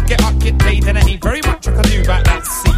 get up, get paid, and there ain't very much I can do about that.